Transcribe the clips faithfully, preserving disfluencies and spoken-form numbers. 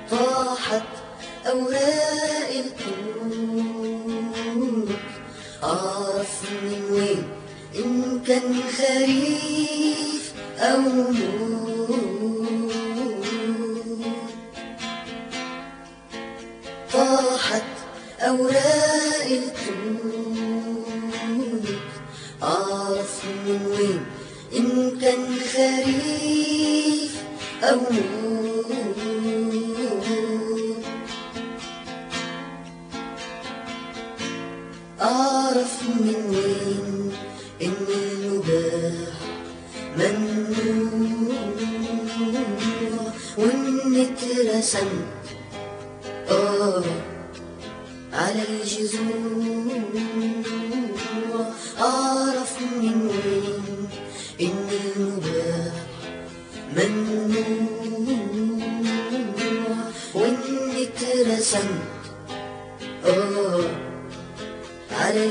طاحت أوراق الكون، أعرف من وين إن كان خريف أو موت. طاحت أوراق الكون، أعرف من وين إن كان خريف أو موت. أعرف من وين إن المباح ممنوع، وإن اترسمت آه على الجذوع. أعرف من وين إن المباح ممنوع، وإن اترسمت آه على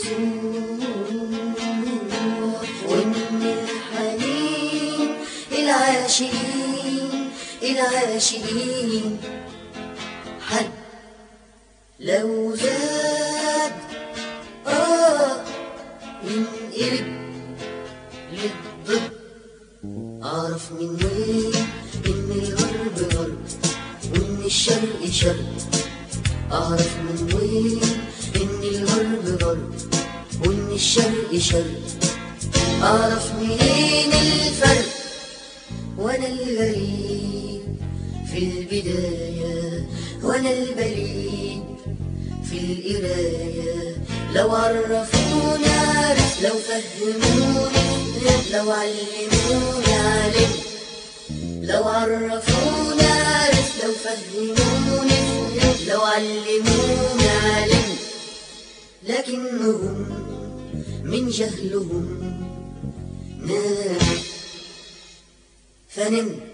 الجذوع. وإن الحنين العاشقين العاشقين حد لو زاد آه ينقلب للضد. أعرف من وين إن الغرب غرب وإن الشرق شرق. أعرف من وين إن الغرب غرب وإن الشرق شرق. أعرف منين الفرق وأنا الغريب في البداية وأنا البليد في القراية. لو عرفوني عرف، لو فهموني لو علموني علم. لو عرفوني عرف، لو فهموني لو علموني علم. لكنهم من جهلهم نام فنمت.